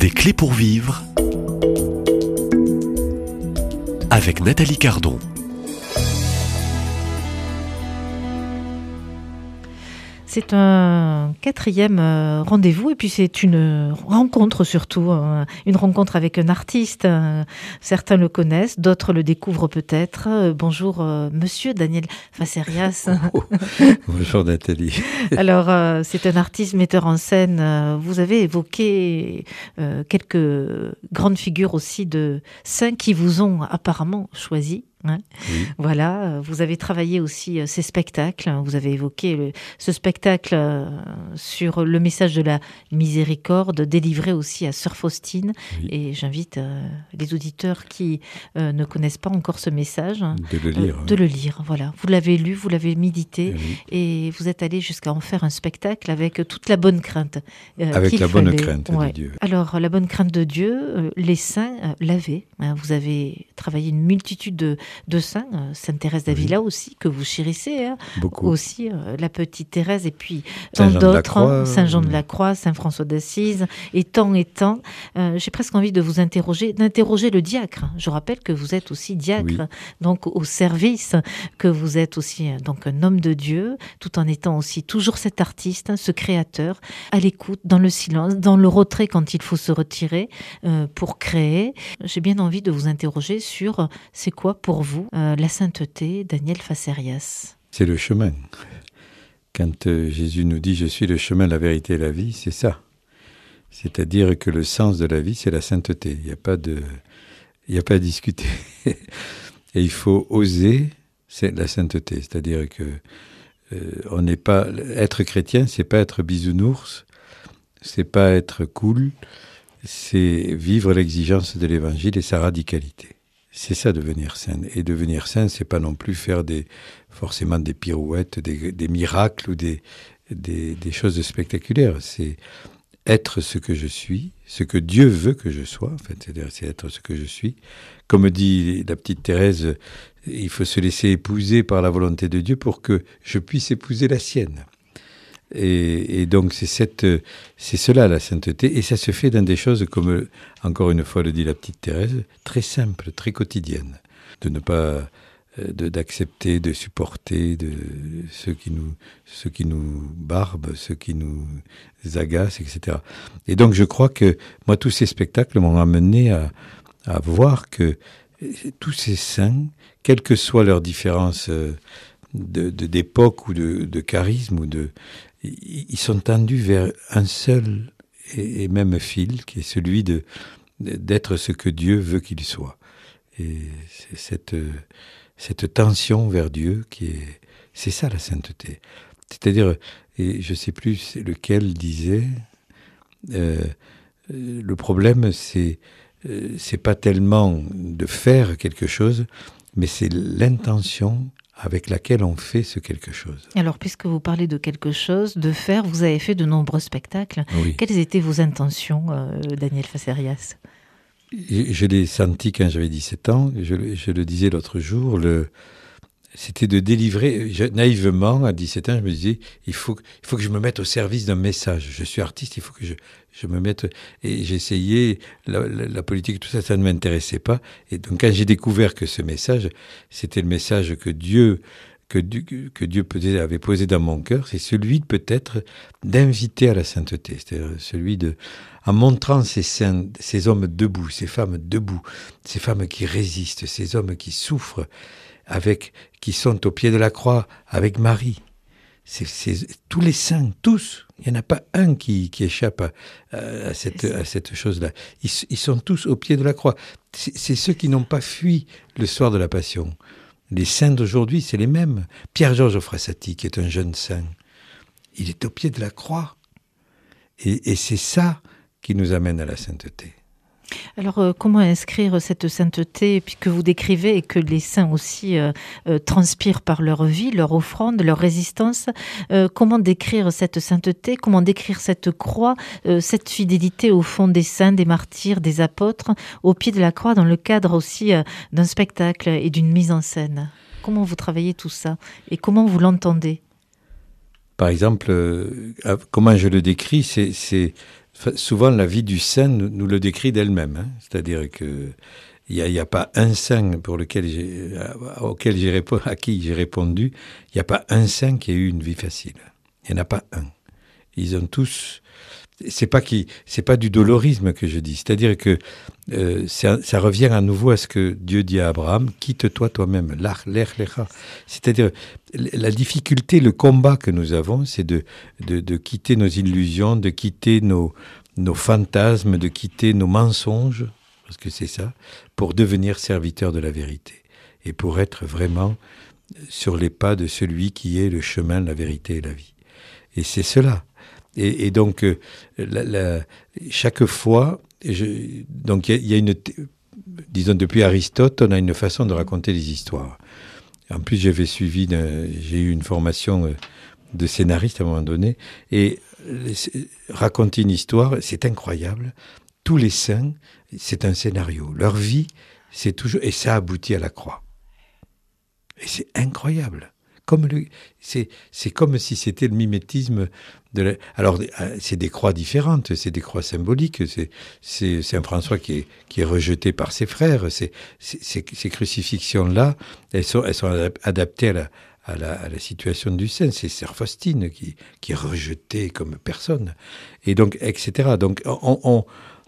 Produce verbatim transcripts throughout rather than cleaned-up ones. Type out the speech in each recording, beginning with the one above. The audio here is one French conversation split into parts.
Des clés pour vivre avec Nathalie Cardon. C'est un quatrième rendez-vous et puis c'est une rencontre surtout, une rencontre avec un artiste. Certains le connaissent, d'autres le découvrent peut-être. Bonjour Monsieur Daniel Facerias. Oh, bonjour Nathalie. Alors c'est un artiste, metteur en scène. Vous avez évoqué quelques grandes figures aussi de saints qui vous ont apparemment choisi. Hein, oui. Voilà, vous avez travaillé aussi ces spectacles, vous avez évoqué le, ce spectacle sur le message de la miséricorde délivré aussi à Sœur Faustine, oui. Et j'invite euh, les auditeurs qui euh, ne connaissent pas encore ce message de le lire, euh, de le lire. Voilà, vous l'avez lu, vous l'avez médité, oui. Et vous êtes allé jusqu'à en faire un spectacle avec toute la bonne crainte. Euh, avec la fallait. bonne crainte ouais. de Dieu. Alors la bonne crainte de Dieu, euh, les saints euh, l'avaient. Hein, vous avez travaillé une multitude de de saints, Sainte Thérèse d'Avila oui. aussi, que vous chérissez, hein, beaucoup. Aussi, euh, la petite Thérèse, et puis tant d'autres, Saint Jean de la Croix, Saint François d'Assise, et tant et tant. Euh, j'ai presque envie de vous interroger, d'interroger le diacre. Je rappelle que vous êtes aussi diacre, oui. Donc au service, que vous êtes aussi donc un homme de Dieu, tout en étant aussi toujours cet artiste, ce créateur, à l'écoute, dans le silence, dans le retrait quand il faut se retirer euh, pour créer. J'ai bien envie de vous interroger sur c'est quoi pour vous euh, la sainteté, Daniel Facerias. C'est le chemin. Quand euh, Jésus nous dit « Je suis le chemin, la vérité et la vie », c'est ça. C'est-à-dire que le sens de la vie, c'est la sainteté. Il n'y a pas de, il n'y a pas à discuter. Et il faut oser, c'est la sainteté. C'est-à-dire que euh, on n'est pas être chrétien, c'est pas être bisounours, c'est pas être cool, c'est vivre l'exigence de l'Évangile et sa radicalité. C'est ça, devenir saint. Et devenir saint, c'est pas non plus faire des, forcément des pirouettes, des, des miracles ou des, des, des choses spectaculaires. C'est être ce que je suis, ce que Dieu veut que je sois, en fait. C'est-à-dire, c'est être ce que je suis. Comme dit la petite Thérèse, il faut se laisser épouser par la volonté de Dieu pour que je puisse épouser la sienne. Et, et donc, c'est, cette, c'est cela, la sainteté. Et ça se fait dans des choses, comme, encore une fois le dit la petite Thérèse, très simples, très quotidiennes. De ne pas... De, d'accepter, de supporter de, ceux, qui nous, ceux qui nous barbent, ceux qui nous agacent, et cetera. Et donc, je crois que, moi, tous ces spectacles m'ont amené à, à voir que tous ces saints, quelle que soit leur différence de, de, d'époque ou de, de charisme, ou de, ils sont tendus vers un seul et, et même fil, qui est celui de, d'être ce que Dieu veut qu'il soit. Et c'est cette, cette tension vers Dieu qui est... C'est ça la sainteté. C'est-à-dire, et je ne sais plus lequel disait, euh, le problème, c'est, euh, c'est pas tellement de faire quelque chose, mais c'est l'intention avec laquelle on fait ce quelque chose. Alors, puisque vous parlez de quelque chose, de faire, vous avez fait de nombreux spectacles. Oui. Quelles étaient vos intentions, euh, Daniel Facerias ? Je, je l'ai senti quand j'avais dix-sept ans, je, je le disais l'autre jour, le, c'était de délivrer, je, naïvement, à dix-sept ans, je me disais, il faut, il faut que je me mette au service d'un message. Je suis artiste, il faut que je, je me mette... Et j'essayais, la, la, la politique, tout ça, ça ne m'intéressait pas. Et donc, quand j'ai découvert que ce message, c'était le message que Dieu... que Dieu, que Dieu avait posé dans mon cœur, c'est celui peut-être d'inviter à la sainteté, c'est-à-dire celui de, en montrant ces saints, ces hommes debout, ces femmes debout, ces femmes qui résistent, ces hommes qui souffrent, avec, qui sont au pied de la croix avec Marie. C'est, c'est, tous les saints, tous, il n'y en a pas un qui, qui échappe à, à, cette, à cette chose-là. Ils, ils sont tous au pied de la croix. C'est, c'est ceux qui n'ont pas fui le soir de la Passion. Les saints d'aujourd'hui, c'est les mêmes. Pierre-Georges Frassati, qui est un jeune saint, il est au pied de la croix. Et, et c'est ça qui nous amène à la sainteté. Alors, euh, comment inscrire cette sainteté puis que vous décrivez et que les saints aussi euh, euh, transpirent par leur vie, leur offrande, leur résistance euh, Comment décrire cette sainteté ? Comment décrire cette croix, euh, cette fidélité au fond des saints, des martyrs, des apôtres, au pied de la croix, dans le cadre aussi euh, d'un spectacle et d'une mise en scène ? Comment vous travaillez tout ça ? Et comment vous l'entendez ? Par exemple, euh, comment je le décris, c'est, c'est souvent la vie du saint nous, nous le décrit d'elle-même. Hein. C'est-à-dire que il n'y a, y a pas un saint pour lequel j'ai, auquel j'ai répondu, à qui j'ai répondu, il n'y a pas un saint qui ait eu une vie facile. Il n'y en a pas un. Ils ont tous... C'est pas, qui, c'est pas du dolorisme que je dis. C'est-à-dire que euh, ça, ça revient à nouveau à ce que Dieu dit à Abraham, « Quitte-toi toi-même, l'ach, l'ech, l'echa ». C'est-à-dire, la difficulté, le combat que nous avons, c'est de, de, de quitter nos illusions, de quitter nos, nos fantasmes, de quitter nos mensonges, parce que c'est ça, pour devenir serviteur de la vérité et pour être vraiment sur les pas de celui qui est le chemin, la vérité et la vie. Et c'est cela. Et, et donc, euh, la, la, chaque fois, je, donc il y, y a une, disons depuis Aristote, on a une façon de raconter les histoires. En plus, j'avais suivi, j'ai eu une formation de scénariste à un moment donné, et raconter une histoire, c'est incroyable. Tous les saints, c'est un scénario. Leur vie, c'est toujours... Et ça aboutit à la croix. Et c'est incroyable. Comme le, c'est, c'est comme si c'était le mimétisme de la... Alors, c'est des croix différentes, c'est des croix symboliques. C'est, c'est, c'est un François qui est, qui est rejeté par ses frères. C'est, c'est, c'est, ces crucifixions-là, elles sont, elles sont adaptées à la, à la, à la situation du saint. C'est Sœur Faustine qui, qui est rejetée comme personne. Et donc, et cetera. Donc, on... on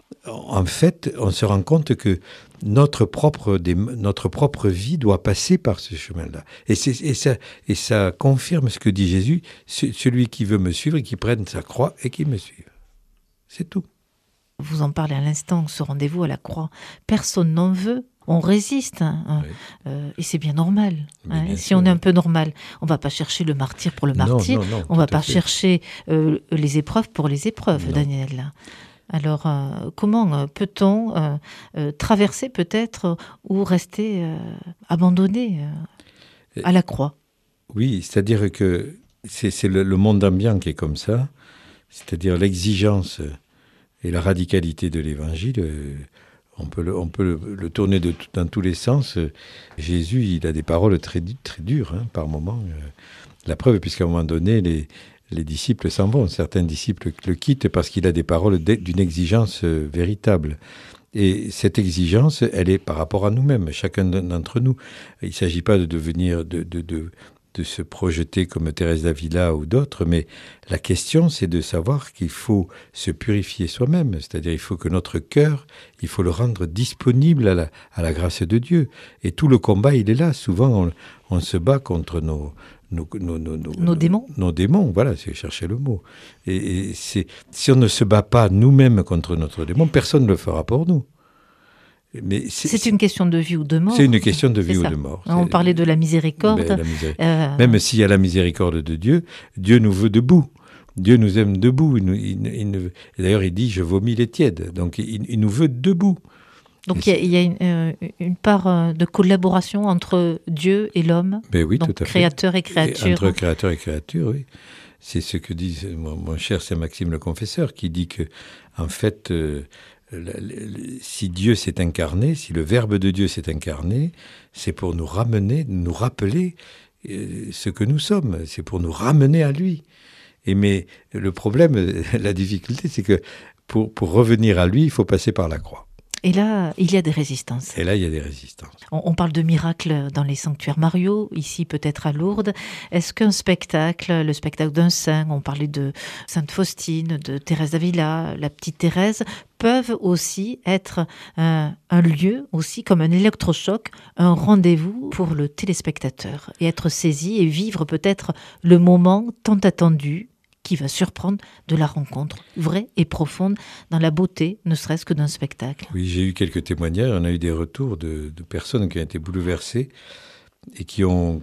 en fait, on se rend compte que notre propre, notre propre vie doit passer par ce chemin-là. Et, c'est, et, ça, et ça confirme ce que dit Jésus, celui qui veut me suivre et qui prenne sa croix et qui me suive. C'est tout. Vous en parlez à l'instant, ce rendez-vous à la croix. Personne n'en veut. On résiste, hein, oui. euh, et c'est bien normal. Hein, bien si sûr. On est un peu normal, on ne va pas chercher le martyr pour le martyr, non, non, non, on ne va pas fait. chercher euh, les épreuves pour les épreuves, non. Daniel. Alors, euh, comment peut-on euh, euh, traverser peut-être euh, ou rester euh, abandonné euh, à la croix ? Oui, c'est-à-dire que c'est, c'est le, le monde ambiant qui est comme ça, c'est-à-dire l'exigence et la radicalité de l'Évangile. Euh, on peut le, on peut le, le tourner de, dans tous les sens. Jésus, il a des paroles très, très dures hein, par moments. La preuve, puisqu'à un moment donné, les... Les disciples s'en vont. Certains disciples le quittent parce qu'il a des paroles d'une exigence véritable. Et cette exigence, elle est par rapport à nous-mêmes, chacun d'entre nous. Il ne s'agit pas de devenir, de, de, de, de se projeter comme Thérèse d'Avila ou d'autres, mais la question, c'est de savoir qu'il faut se purifier soi-même. C'est-à-dire, il faut que notre cœur, il faut le rendre disponible à la, à la grâce de Dieu. Et tout le combat, il est là. Souvent, on, on se bat contre nos... Nos, nos, nos, nos, nos démons. Nos démons, voilà, c'est chercher le mot. Et, et c'est, si on ne se bat pas nous-mêmes contre notre démon, personne ne le fera pour nous. Mais c'est, c'est une question de vie ou de mort. C'est une question de vie ou de mort. On c'est, parlait de la miséricorde. La miséricorde. Euh... Même s'il y a la miséricorde de Dieu, Dieu nous veut debout. Dieu nous aime debout. Il nous, il, il, il, d'ailleurs, il dit « je vomis les tièdes ». Donc, il, il nous veut debout. Donc il y a, il y a une, euh, une part de collaboration entre Dieu et l'homme, ben oui, donc tout à créateur fait. et créature. Et entre créateur et créature, oui. C'est ce que dit mon, mon cher Saint Maxime le Confesseur, qui dit que, en fait, euh, le, le, si Dieu s'est incarné, si le Verbe de Dieu s'est incarné, c'est pour nous ramener, nous rappeler euh, ce que nous sommes. C'est pour nous ramener à lui. Et mais le problème, la difficulté, c'est que pour, pour revenir à lui, il faut passer par la croix. Et là, il y a des résistances. Et là, il y a des résistances. On, on parle de miracles dans les sanctuaires mariaux, ici peut-être à Lourdes. Est-ce qu'un spectacle, le spectacle d'un saint, on parlait de Sainte Faustine, de Thérèse d'Avila, la petite Thérèse, peuvent aussi être un, un lieu, aussi comme un électrochoc, un rendez-vous pour le téléspectateur, et être saisi et vivre peut-être le moment tant attendu, qui va surprendre de la rencontre vraie et profonde dans la beauté, ne serait-ce que d'un spectacle. Oui, j'ai eu quelques témoignages, on a eu des retours de, de personnes qui ont été bouleversées et qui ont...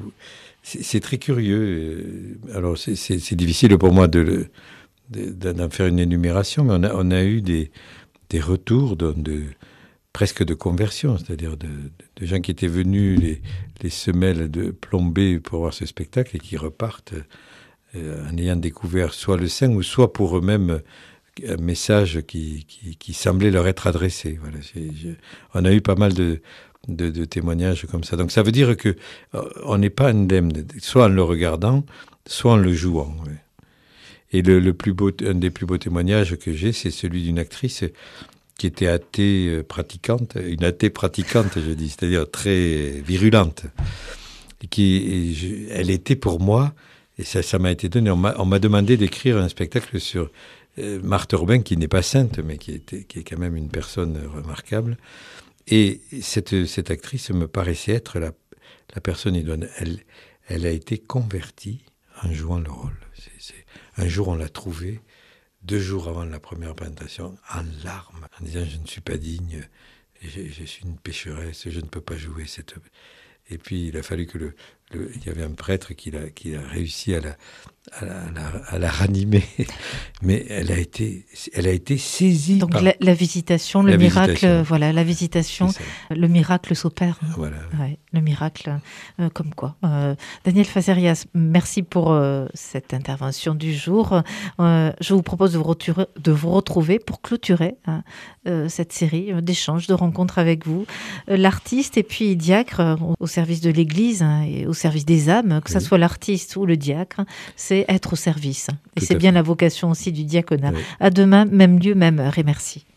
C'est, c'est très curieux. Alors, c'est, c'est, c'est difficile pour moi de, de, d'en faire une énumération, mais on a, on a eu des, des retours de, de, presque de conversion, c'est-à-dire de, de, de gens qui étaient venus les, les semelles de plombées pour voir ce spectacle et qui repartent Euh, en ayant découvert soit le saint ou soit pour eux-mêmes un message qui, qui, qui semblait leur être adressé. Voilà, c'est, je, on a eu pas mal de, de, de témoignages comme ça. Donc ça veut dire que euh, on n'est pas indemne, soit en le regardant, soit en le jouant. Ouais. Et le, le plus beau, un des plus beaux témoignages que j'ai, c'est celui d'une actrice qui était athée pratiquante, une athée pratiquante, je dis, c'est-à-dire très virulente. Et qui, et je, elle était pour moi, et ça, ça m'a été donné, on m'a, on m'a demandé d'écrire un spectacle sur euh, Marthe Robin, qui n'est pas sainte, mais qui, était, qui est quand même une personne remarquable. Et cette, cette actrice me paraissait être la, la personne idoine. Elle, elle a été convertie en jouant le rôle. C'est, c'est, un jour, on l'a trouvée, deux jours avant la première représentation, en larmes, en disant « Je ne suis pas digne, je, je suis une pécheresse, je ne peux pas jouer cette... » Et puis, il a fallu que le... le il y avait un prêtre qui a, qui a réussi à la, à la, à la, à la ranimer. Mais elle a été, elle a été saisie Donc par... la, la visitation, le la miracle, visitation. voilà, la visitation, le miracle s'opère. Voilà. Ouais, le miracle, euh, comme quoi. Euh, Daniel Fazerias, merci pour euh, cette intervention du jour. Euh, je vous propose de vous, retrouver, de vous retrouver pour clôturer hein, euh, cette série d'échanges, de rencontres avec vous. Euh, l'artiste et puis diacre euh, au service de l'Église hein, et au service des âmes, que oui. ce soit l'artiste ou le diacre, c'est être au service. Et Tout c'est bien fait. La vocation aussi du diaconat. Oui. À demain, même lieu, même heure. Et merci.